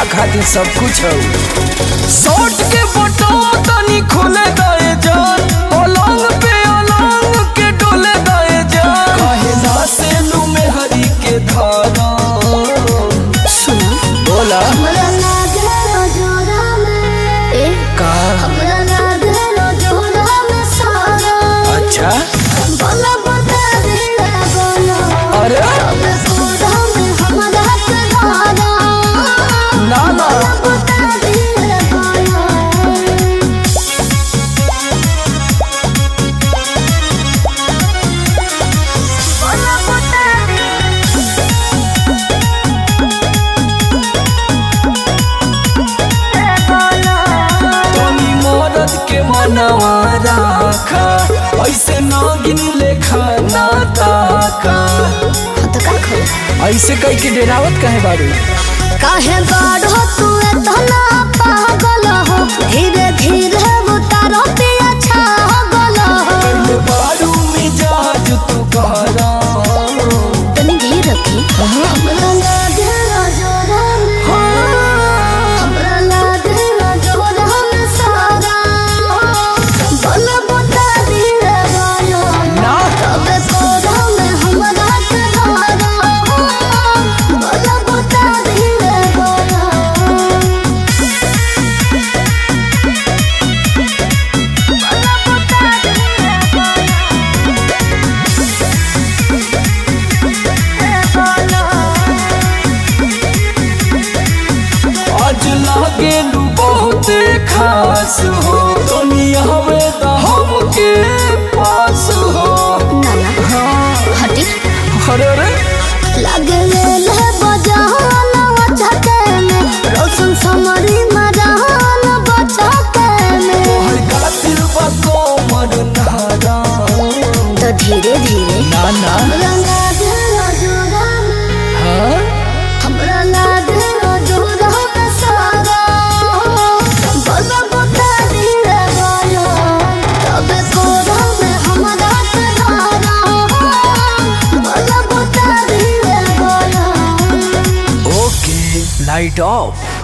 खातिर सब कुछ हो। शॉर्ट के बटन तनी खोले दे जान, पलंग पे अलंग के डोले दे जान, काहे ना से लू में हरी के धारा। सुनो बोला हमरा लागलो जोरा में का हमरा लागलो जोरा में सारा। अच्छा बोला बता दे बोला अरे अब पूरा में हमरा के धारा। ना ना बता दे बोला बोला बता दे तनी मरद के मनवा राखा, ऐसे नागिन लेखा ना ताका। तो का करे ऐसे कह के डेरावत काहे बारू? काहे बाढ़ो तू इतना पागल हो, धीरे धीरे उतारो पिया छागल हो। पहले बारू मिजाज तू कहरा। तनी धीर रखी हमरा लागलो जोरा में हमरा लागलो जोरा में सारा। बोला बता दे बोलो ना तब कोरा में हमरा के धारा। बोला बता दे बोलो आज लागे लू बहुते खास हो, दुनिया में तो हमके पास हो। नाना हाँ हटी अरे अरे लागले ले बजाना वचके में रोशन समरी मरान बचके में। हर खातिर बको मर नारा। तो धीरे धीरे ना ना हमरा लागलो जोरा में हाँ हमरा लागलो जोरा में सारा। बोला बता दे बोलो तब कोरा में हमरा के धारा। बोला बता दे बोलो ओके लाइट ऑफ।